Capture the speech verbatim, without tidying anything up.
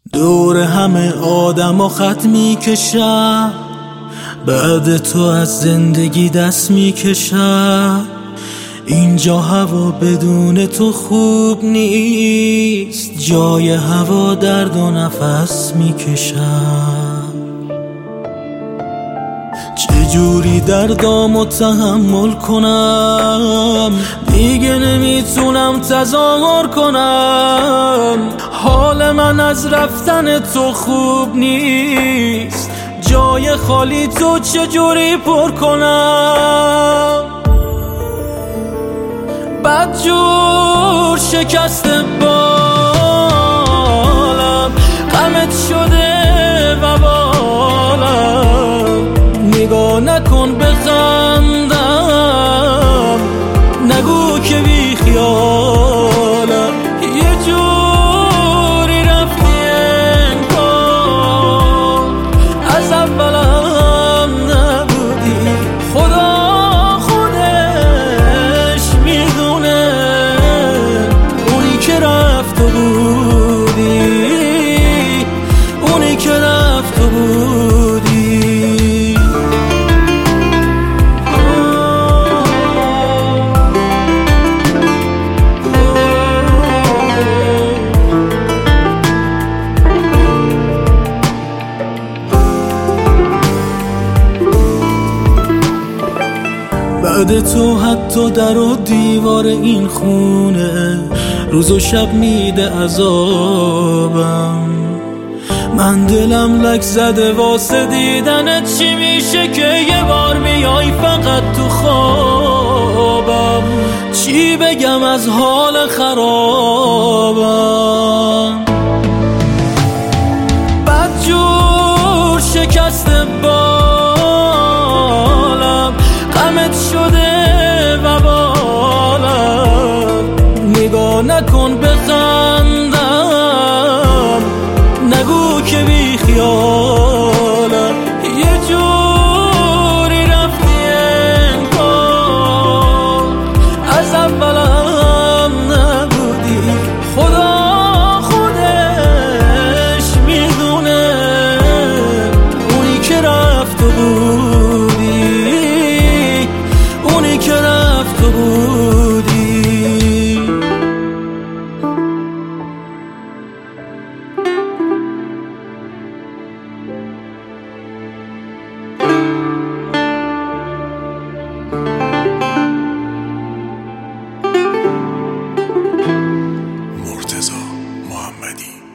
دور همه آدم و خط میکشم، بعد تو از زندگی دست میکشم. اینجا هوا بدون تو خوب نیست، جای هوا درد و نفس میکشم. چجوری دردامو تحمل کنم، دیگه نمیتونم تظاهر کنم. حال من از رفتن تو خوب نیست، جای خالی تو چجوری پر کنم. بدجور شکسته بالم، غمت شده و بالم. نگاه نکن بخندم، نگو که بی خیالم. یه جوری رفتی انگار از اولم نبودی. خدا خودش میدونه اونی که رفت و بودی، اونی که رفت و بودی. بعد تو حتی در و دیوار این خونه روز و شب میده عذابم. من دلم لک زده واسه دیدنت، چی میشه که یه بار بیای فقط تو خوابم. چی بگم از حال خرابم. بدجور شکسته بالم، غمت شده و بالم. نگاه نکن بخندم، نگو که بی خیالم. یه جوری رفتی انگار از اولم نبودی. خدا خودش میدونه اونی که رفت و بودی، اونی که رفت و بودی. مرتضی محمدی.